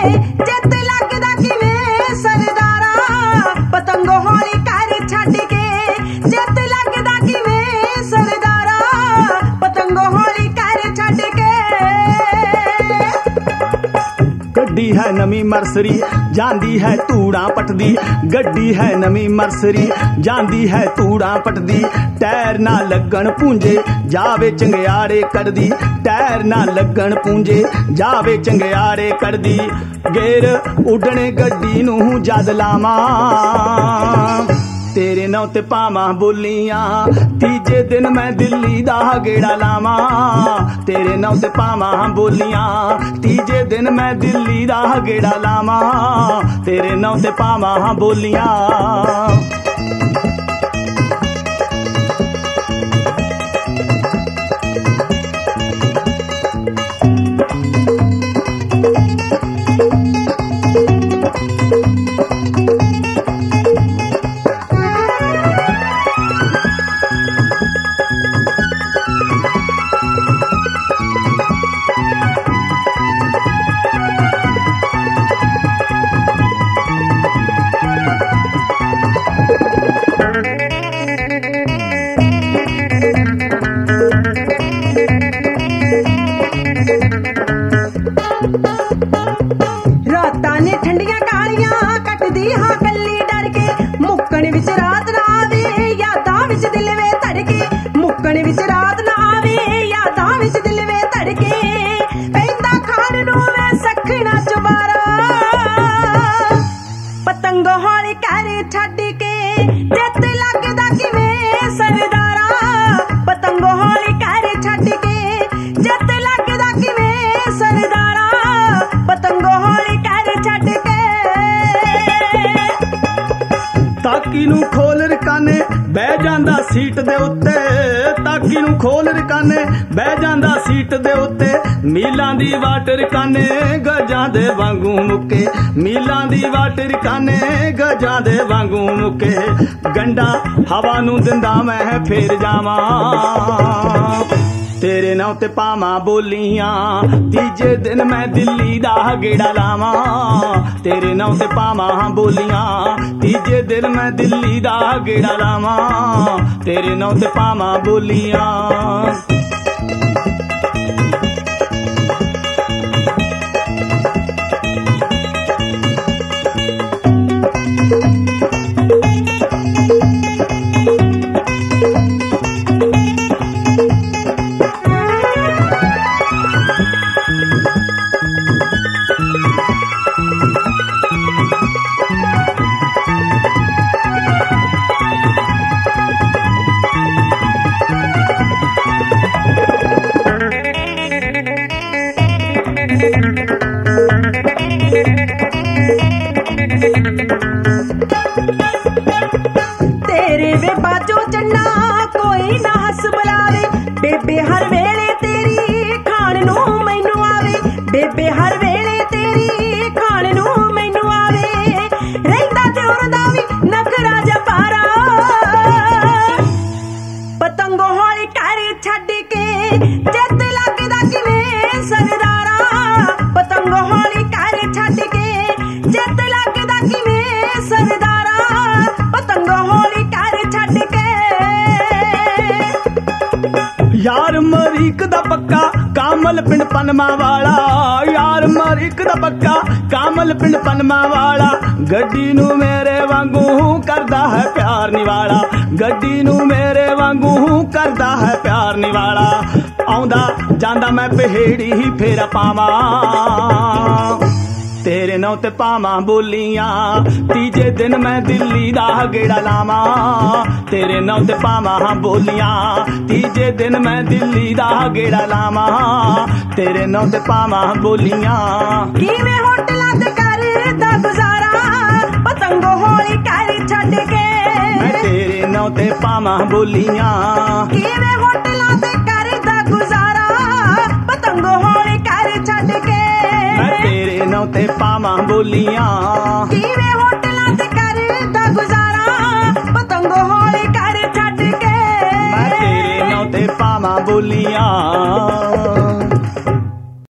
ਜਿੱਤ ਲੱਗਦਾ ਕਿਵੇਂ ਸਰਦਾਰਾ ਪਤੰਗੋ ਹੌਲੀ ਕਰ ਛੱਡ ਕੇ ਜਿੱਤ ਲੱਗਦਾ ਕਿਵੇਂ ਸਰਦਾਰਾ ਪਤੰਗੋ ਹੌਲੀ ਕਰ ਛੱਡ ਕੇ ਗੱਡੀ ਹੈ ਨਵੀਂ ਮਰਸਰੀ ਜਾਂਦੀ ਹੈ ਧੂੜਾਂ ਪਟਦੀ ਗੱਡੀ ਹੈ ਨਵੀਂ ਮਰਸਰੀ ਜਾਂਦੀ ਹੈ ਧੂੜਾਂ ਪਟਦੀ ਟਾਇਰ ਨਾ ਲੱਗਣ ਪੂੰਝੇ ਜਾਵੇ ਚੰਗਿਆੜੇ ਕੱਢਦੀ ਟਾਇਰ ਨਾ ਲੱਗਣ ਪੂੰਝੇ ਜਾਵੇ ਚੰਗਿਆੜੇ ਕੱਢਦੀ ਗੇਰ ਉੱਡਣੇ ਗੱਡੀ ਨੂੰ ਜਦ ਲਾਵਾਂ ਤੇਰੇ ਨਾਂ ਤੇ ਪਾਵਾਂ ਬੋਲੀਆਂ ਤੀਜੇ ਦਿਨ ਮੈਂ ਦਿੱਲੀ ਦਾ ਗੇੜਾ ਲਾਵਾਂ ਤੇਰੇ ਨਾਂ ਤੇ ਪਾਵਾਂ ਬੋਲੀਆਂ ਤੀਜੇ ਦਿਨ ਮੈਂ ਦਿੱਲੀ ਦਾ ਗੇੜਾ ਲਾਵਾਂ ਤੇਰੇ ਨਾਂ ਤੇ ਪਾਵਾਂ ਬੋਲੀਆਂ ਰਾਤਾਂ ਨੇ ਠੰਡੀਆਂ ਕਾਲੀਆਂ ਕੱਟਦੀ ਹਾਂ ਕੱਲੀ ਡਰ ਕੇ ਮੁੱਕਣ ਵਿੱਚ ਰਾਤ ਨਾ ਆਵੇ ਯਾਦਾਂ ਵਿੱਚ ਦਿਲ ਵੇ ਧੜਕੇ ਮੁੱਕਣ ਵਿੱਚ ਰਾਤ ਨਾ ਆਵੇ ਯਾਦਾਂ ਵਿੱਚ ਦਿਲ ਵੇ ਧੜਕੇ ਪੈਂਦਾ ਖਾਣ ਨੂੰ ਵੇ ਸਖਣਾ ਚੁਬਾਰਾ ਪਤੰਗ ਹੌਲੀ ਕਰ ਛੱਡ ਕੇ ਜਿੱਤ ਲੱਗਦਾ ਕਿਵੇਂ ਸਰਦਾਰਾ ਪਤੰਗ ਹੌਲੀ ਕਰ ਛੱਡ ਕੇ ਜਿੱਤ ਲੱਗਦਾ ਕਿਵੇਂ ਸਰਦਾਰਾ ਪਤੰਗੋ ਹੌਲੀ ਕਰ ਛੱਡ ਕੇ ਤਾਕੀ ਨੂੰ ਖੋਲ ਰਕਾਨੇ ਬਹਿ ਜਾਂਦਾ ਸੀਟ ਦੇ ਉੱਤੇ ਤਾਕੀ ਨੂੰ ਖੋਲ ਰਕਾਨੇ ਬਹਿ ਜਾਂਦਾ ਸੀਟ ਦੇ ਉੱਤੇ ਮੀਲਾਂ ਦੀ ਵਾਟ ਰਕਾਨੇ ਗਜਾਂ ਦੇ ਵਾਂਗੂ ਮੁੱਕੇ ਮੀਲਾਂ ਦੀ ਵਾਟ ਰਕਾਨੇ ਗਜਾਂ ਦੇ ਵਾਂਗੂ ਮੁੱਕੇ ਗੰਡਾ ਹਵਾ ਨੂੰ ਦਿੰਦਾ ਮੈਂ ਫੇਰ ਜਾਵਾਂ ਤੇਰੇ ਨਾਂ ਤੇ ਪਾਵਾਂ ਬੋਲੀਆਂ ਤੀਜੇ ਦਿਨ ਮੈਂ ਦਿੱਲੀ ਦਾ ਗੇੜਾ ਲਾਵਾਂ ਤੇਰੇ ਨਾਂ ਤੇ ਪਾਵਾਂ ਬੋਲੀਆਂ ਤੀਜੇ ਦਿਨ ਮੈਂ ਦਿੱਲੀ ਦਾ ਗੇੜਾ ਲਾਵਾਂ ਤੇਰੇ ਨਾਂ ਤੇ ਪਾਵਾਂ ਬੋਲੀਆਂ ਤੇਰੇ ਵੇ ਬਾਜੋ ਚੰਨਾ ਕੋਈ ਨਾ ਹੱਸ ਬੁਲਾਵੇ ਬੇਬੇ ਹਰ ਵੇਲੇ ਤੇਰੀ ਖਾਣ ਨੂੰ ਮੈਨੂੰ ਆਵੇ ਬੇਬੇ ਹਰ ਵੇਲੇ ਤੇਰੀ ਖਾਣ ਨੂੰ ਮੈਨੂੰ ਆਵੇ ਰਹਿੰਦਾ ਤੇ ਉੜਦਾ ਵੀ ਨਖਰਾ ਜਪਾਰਾ ਪਤੰਗੋ ਹੌਲੀ ਕਰ ਛੱਡ ਕੇ ਜਿੱਤ ਲੱਗਦਾ ਕਿਵੇਂ ਸਰਦਾਰਾ ਪਤੰਗੋ ਹੌਲੀ ਕਰ ਛੱਡ ਕੇ ਜਿੱਤ ਲੱਗਦਾ ਕਿਵੇਂ ਸਰਦਾਰਾ ਪਤੰਗੋ ਹੌਲੀ ਕਰ ਛੱਡ ਕੇ ਯਾਰ ਮਰੀਕ ਦਾ ਪੱਕਾ ਕਾਮਲ ਪਿੰਡ ਪਨਮਾ ਵਾਲਾ ਯਾਰ ਮਰੀਕ ਦਾ ਪੱਕਾ ਕਾਮਲ ਪਿੰਡ ਪਨਮਾ ਵਾਲਾ ਗੱਡੀ ਨੂੰ ਮੇਰੇ ਵਾਂਗੂ ਕਰਦਾ ਹੈ ਪਿਆਰ ਨਿਵਾਲਾ ਗੱਡੀ ਨੂੰ ਮੇਰੇ ਵਾਂਗੂ ਕਰਦਾ ਹੈ ਪਿਆਰ ਨਿਵਾਲਾ ਆਉਂਦਾ ਜਾਂਦਾ ਮੈਂ ਪਹੇੜੀ ਹੀ ਫੇਰਾ ਪਾਵਾਂ ਤੇਰੇ ਨਾਂ ਤੇ ਪਾਵਾਂ ਬੋਲੀਆਂ ਤੀਜੇ ਦਿਨ ਮੈਂ ਦਿੱਲੀ ਦਾ ਗੇੜਾ ਲਾਵਾਂ ਤੇਰੇ ਨਾਂ ਤੇ ਪਾਵਾਂ ਬੋਲੀਆਂ ਤੀਜੇ ਦਿਨ ਮੈਂ ਦਿੱਲੀ ਦਾ ਗੇੜਾ ਲਾਵਾਂ ਤੇਰੇ ਨਾਂ ਤੇ ਪਾਵਾਂ ਬੋਲੀਆਂ ਕਿਵੇਂ ਹੋਟਲਾਂ ਤੇ ਕਰਦਾ ਗੁਜ਼ਾਰਾ ਪਤੰਗੋ ਹੌਲੀ ਕਰ ਛੱਡ ਕੇ ਮੈਂ ਤੇਰੇ ਨਾਂ ਤੇ ਪਾਵਾਂ ਬੋਲੀਆਂ ਕਿਵੇਂ ਹੋਟਲਾਂ ਤੇ ਕਰਦਾ ਗੁਜ਼ਾਰਾ ਪਤੰਗੋ ਹੌਲੀ ਕਰ ਛੱਡ ਕੇ ਮੈਂ ਤੇਰੇ ਨਾਂ ਤੇ ਪਾਵਾਂ ਬੋਲੀਆਂ ਕਿਵੇਂ ਹੋਟਲਾਂ ਤੇ ਕਰਦਾ ਗੁਜ਼ਾਰਾ ਪਤੰਗੋ ਹੌਲੀ ਕਰ ਛੱਡ ਕੇ ਮੈਂ ਤੇਰੇ ਨਾਂ ਤੇ ਪਾਵਾਂ ਬੋਲੀਆਂ